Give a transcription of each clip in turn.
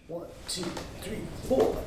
1, 2, 3, 4.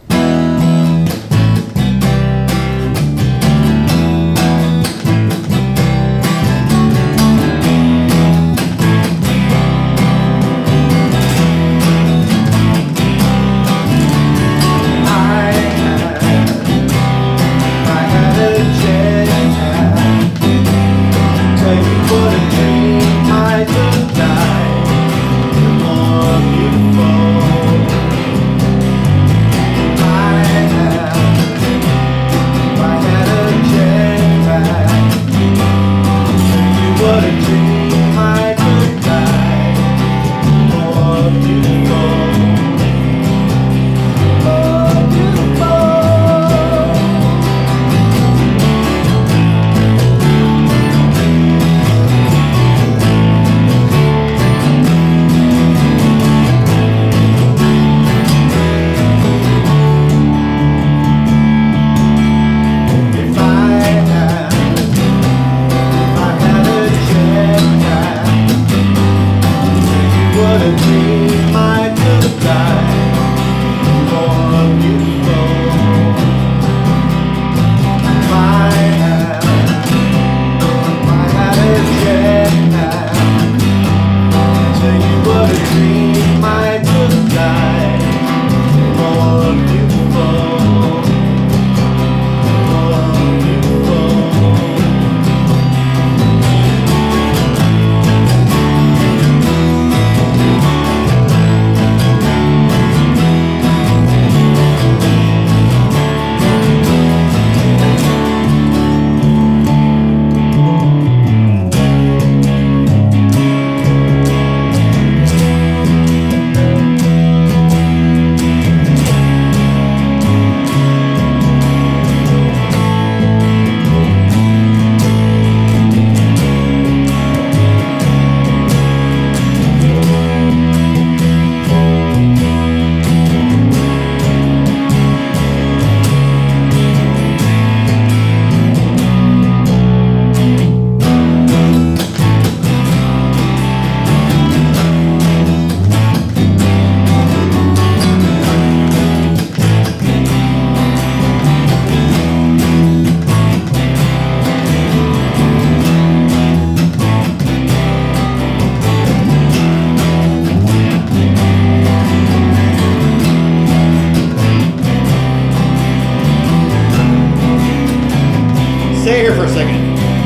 Stay here for a second.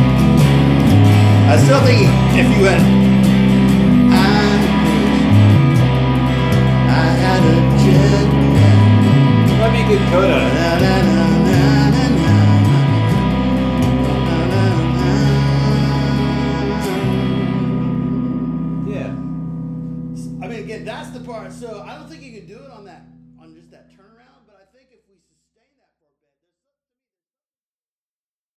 I still think if you went, I had a jet lag. Might be a good coda. Yeah. I mean, again, that's the part. So I don't think you can do it on that.